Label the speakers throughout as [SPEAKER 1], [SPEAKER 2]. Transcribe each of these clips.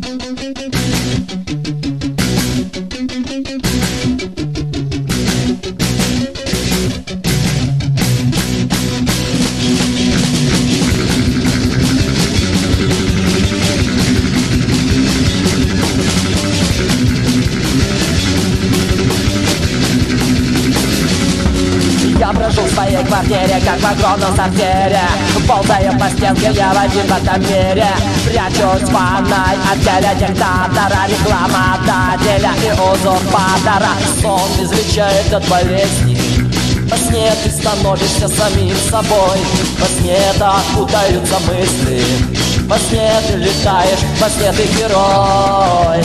[SPEAKER 1] Я брожу в своей квартире, как в огромном сортире. Ползаю по стенке, я в один в этом мире. Прячусь в ванной от теледиктатора, рекламодателя и узурпатора. Сон излечает от болезни. Во сне ты становишься самим собой. Во сне так путаются мысли. Во сне ты летаешь, во сне ты герой.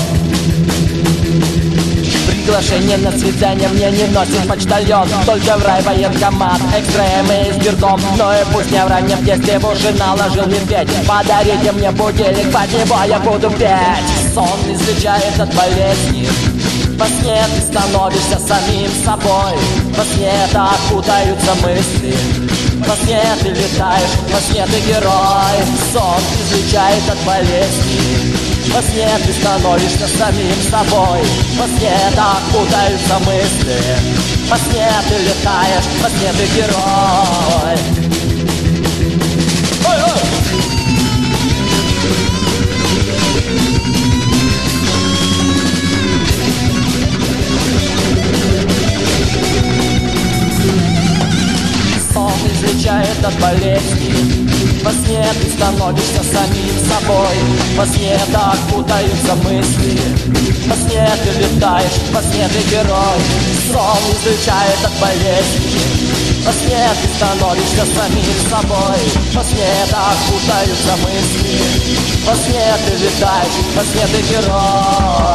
[SPEAKER 1] Приглашение на свидание мне не носит почтальон. Только в райвоенкомат, экстремы с бирком. Но и пусть не в раннем детстве уши наложил медведь. Подарите мне будильник, под него я буду петь. Сон излечает от болезни. Во сне ты становишься самим собой. Во сне так путаются мысли. Во сне ты летаешь, во сне ты герой. Сон излечает от болезни. Во сне ты становишься самим собой. Во сне так путаются мысли. Во сне ты летаешь, во сне ты герой. Ой-ой! Сон излечает от болезни. Во сне ты становишься самим собой. Во сне так путаются мысли. Во сне ты летаешь, во сне ты герой. Сон излечает от болезни. Во сне ты становишься самим собой. Во сне так путаются мысли. Во сне ты летаешь, во сне ты герой.